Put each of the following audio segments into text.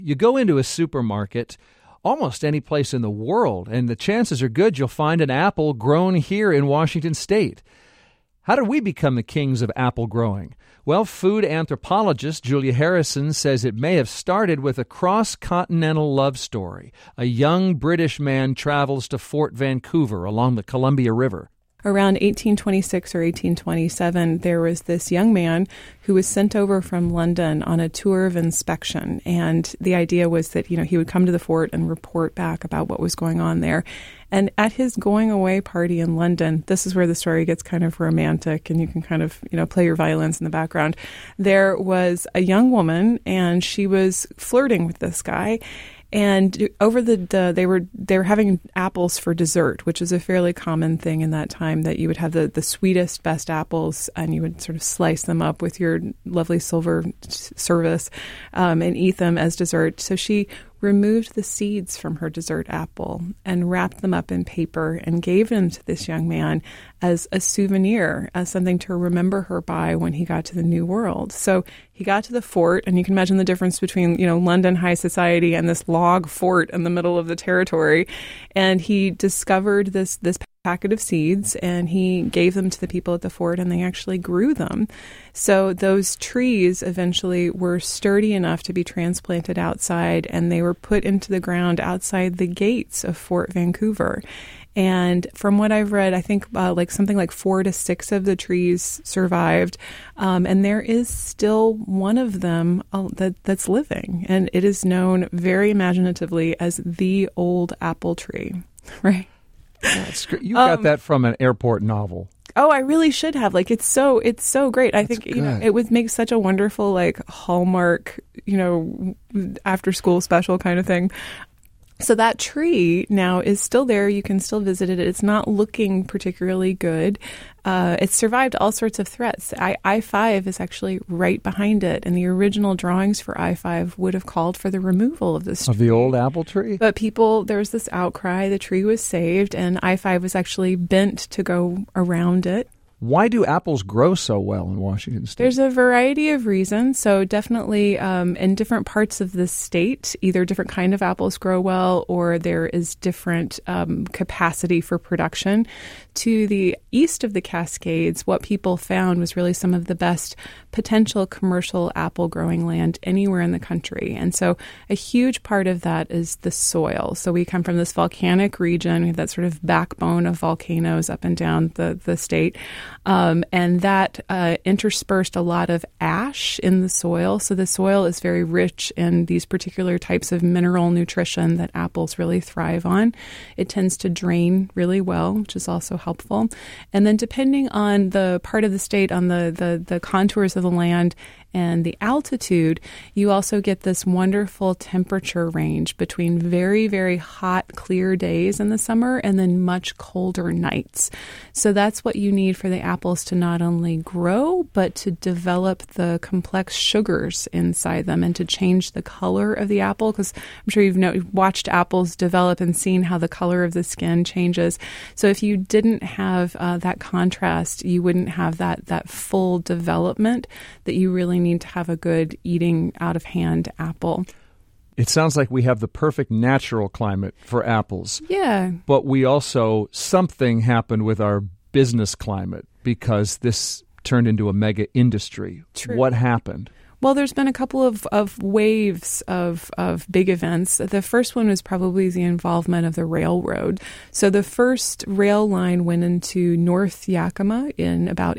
You go into a supermarket, almost any place in the world, and the chances are good you'll find an apple grown here in Washington State. How did we become the kings of apple growing? Well, food anthropologist Julia Harrison says it may have started with a cross-continental love story. A young British man travels to Fort Vancouver along the Columbia River. Around 1826 or 1827, there was this young man who was sent over from London on a tour of inspection. And the idea was that, he would come to the fort and report back about what was going on there. And at his going away party in London, this is where the story gets kind of romantic and you can kind of, play your violins in the background. There was a young woman and she was flirting with this guy. And over they were having apples for dessert, which is a fairly common thing in that time, that you would have the sweetest, best apples, and you would sort of slice them up with your lovely silver service and eat them as dessert. So she removed the seeds from her dessert apple and wrapped them up in paper and gave them to this young man as a souvenir, as something to remember her by when he got to the New World. So he got to the fort, and you can imagine the difference between, London high society and this log fort in the middle of the territory. And he discovered this packet of seeds, and he gave them to the people at the fort, and they actually grew them. So those trees eventually were sturdy enough to be transplanted outside, and they were put into the ground outside the gates of Fort Vancouver. And from what I've read, I think something like 4 to 6 of the trees survived. And there is still one of them that's living. And it is known very imaginatively as the old apple tree, right? That's great. You got that from an airport novel. Oh, I really should have. It's so great. I think it would make such a wonderful Hallmark, after school special kind of thing. So that tree now is still there. You can still visit it. It's not looking particularly good. It's survived all sorts of threats. I-5 is actually right behind it, and the original drawings for I-5 would have called for the removal of this tree. Of the old apple tree? But there was this outcry. The tree was saved, and I-5 was actually bent to go around it. Why do apples grow so well in Washington State? There's a variety of reasons. So definitely in different parts of the state, either different kind of apples grow well or there is different capacity for production. To the east of the Cascades, what people found was really some of the best potential commercial apple growing land anywhere in the country. And so a huge part of that is the soil. So we come from this volcanic region. We have that sort of backbone of volcanoes up and down the state. And that interspersed a lot of ash in the soil. So the soil is very rich in these particular types of mineral nutrition that apples really thrive on. It tends to drain really well, which is also helpful. And then depending on the part of the state, on the contours of the land and the altitude, you also get this wonderful temperature range between very, very hot, clear days in the summer and then much colder nights. So that's what you need for the apples to not only grow, but to develop the complex sugars inside them and to change the color of the apple. Because I'm sure you've watched apples develop and seen how the color of the skin changes. So if you didn't have that contrast, you wouldn't have that full development that you really need to have a good eating out-of-hand apple. It sounds like we have the perfect natural climate for apples. Yeah. But something happened with our business climate because this turned into a mega industry. True. What happened? Well, there's been a couple of waves of big events. The first one was probably the involvement of the railroad. So the first rail line went into North Yakima in about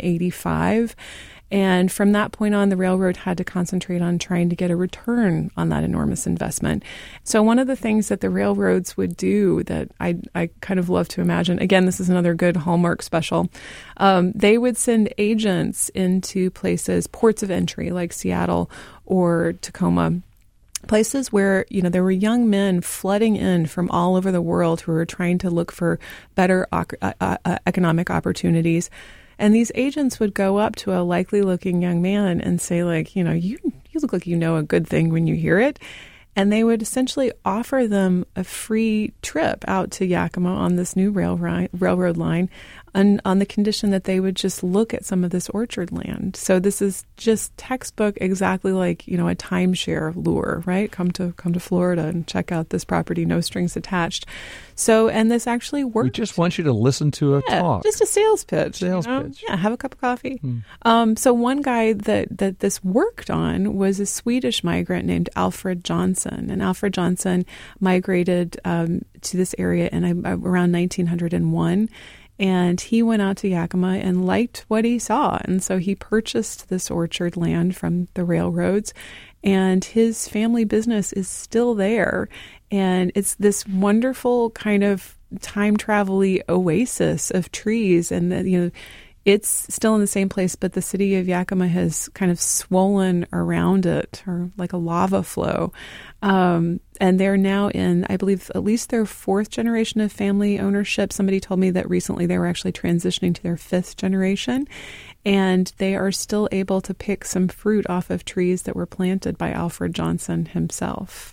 1885. And from that point on, the railroad had to concentrate on trying to get a return on that enormous investment. So one of the things that the railroads would do that I kind of love to imagine, again, this is another good Hallmark special, they would send agents into places, ports of entry like Seattle or Tacoma, places where, there were young men flooding in from all over the world who were trying to look for better economic opportunities. And these agents would go up to a likely-looking young man and say, you look like you know a good thing when you hear it. And they would essentially offer them a free trip out to Yakima on this new railroad line on the condition that they would just look at some of this orchard land. So this is just textbook, exactly like, a timeshare lure, right? Come to Florida and check out this property, no strings attached. So, and this actually worked. We just want you to listen to a talk. Just a sales pitch. Pitch. Yeah, have a cup of coffee. So one guy that this worked on was a Swedish migrant named Alfred Johnson. And Alfred Johnson migrated to this area in around 1901. And he went out to Yakima and liked what he saw. And so he purchased this orchard land from the railroads. And his family business is still there. And it's this wonderful kind of time travel-y oasis of trees. And, it's still in the same place, but the city of Yakima has kind of swollen around it, or like a lava flow. And they're now in, I believe, at least their fourth generation of family ownership. Somebody told me that recently they were actually transitioning to their fifth generation. And they are still able to pick some fruit off of trees that were planted by Alfred Johnson himself.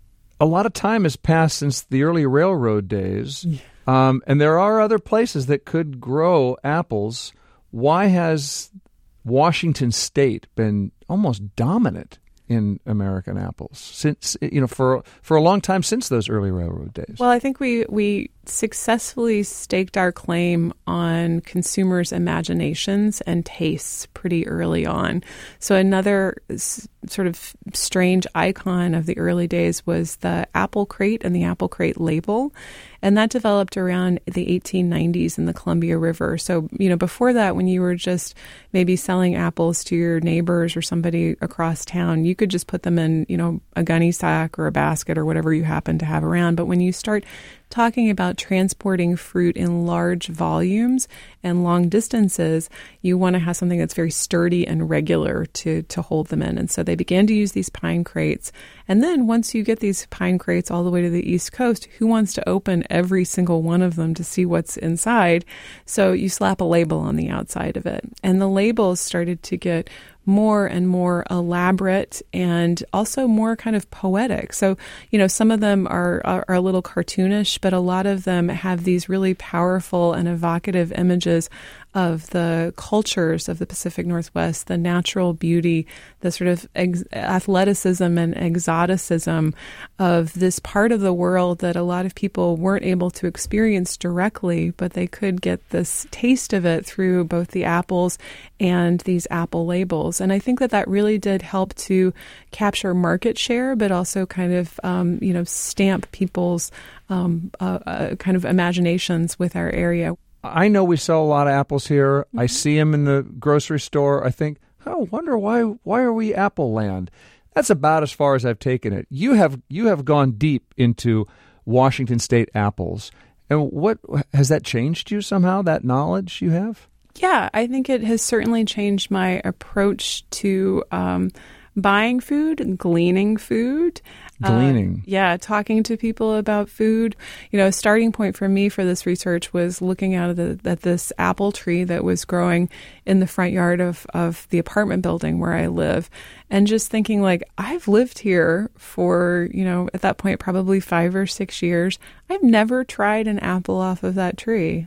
A lot of time has passed since the early railroad days. And there are other places that could grow apples. Why has Washington State been almost dominant in American apples since, for a long time since those early railroad days? Well, I think we successfully staked our claim on consumers' imaginations and tastes pretty early on. So another sort of strange icon of the early days was the apple crate and the apple crate label. And that developed around the 1890s in the Columbia River. So, before that, when you were just maybe selling apples to your neighbors or somebody across town, you could just put them in, a gunny sack or a basket or whatever you happen to have around. But when you start talking about transporting fruit in large volumes and long distances, you want to have something that's very sturdy and regular to hold them in. And so they began to use these pine crates. And then once you get these pine crates all the way to the East Coast, who wants to open every single one of them to see what's inside? So you slap a label on the outside of it. And the labels started to get more and more elaborate and also more kind of poetic. So, some of them are a little cartoonish, but a lot of them have these really powerful and evocative images of the cultures of the Pacific Northwest, the natural beauty, the sort of athleticism and exoticism of this part of the world that a lot of people weren't able to experience directly, but they could get this taste of it through both the apples and these apple labels. And I think that really did help to capture market share, but also kind of, stamp people's kind of imaginations with our area. I know we sell a lot of apples here. I see them in the grocery store. I think, wonder why are we Apple Land? That's about as far as I've taken it. You have gone deep into Washington State apples. And what has that changed you somehow, that knowledge you have? Yeah, I think it has certainly changed my approach to buying food and gleaning food. Talking to people about food. A starting point for me for this research was looking at this apple tree that was growing in the front yard of the apartment building where I live, and just thinking, I've lived here for, at that point, probably 5 or 6 years. I've never tried an apple off of that tree.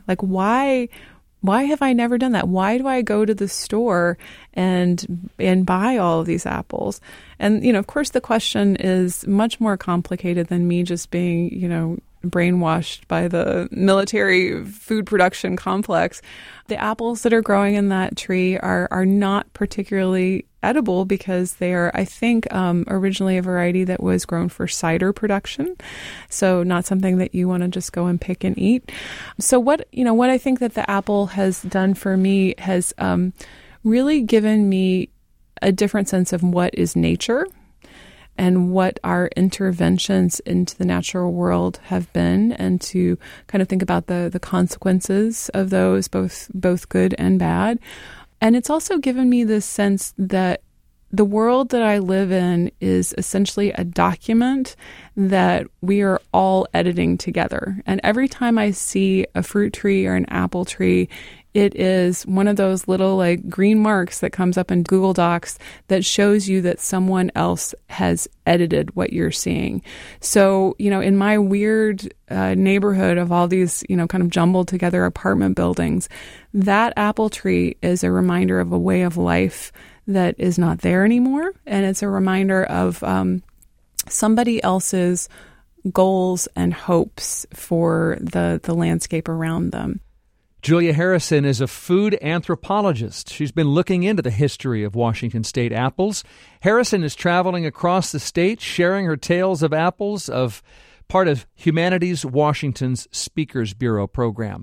Why have I never done that? Why do I go to the store and buy all of these apples? And, of course, the question is much more complicated than me just being, brainwashed by the military food production complex. The apples that are growing in that tree are not particularly edible because they are, I think, originally a variety that was grown for cider production. So not something that you want to just go and pick and eat. So what I think that the apple has done for me has really given me a different sense of what is nature and what our interventions into the natural world have been, and to kind of think about the consequences of those, both good and bad. And it's also given me this sense that the world that I live in is essentially a document that we are all editing together. And every time I see a fruit tree or an apple tree, It is one of those little like green marks that comes up in Google Docs that shows you that someone else has edited what you're seeing. So, in my weird neighborhood of all these, kind of jumbled together apartment buildings, that apple tree is a reminder of a way of life that is not there anymore. And it's a reminder of somebody else's goals and hopes for the landscape around them. Julia Harrison is a food anthropologist. She's been looking into the history of Washington State apples. Harrison is traveling across the state, sharing her tales of apples, of part of Humanities Washington's Speakers Bureau program.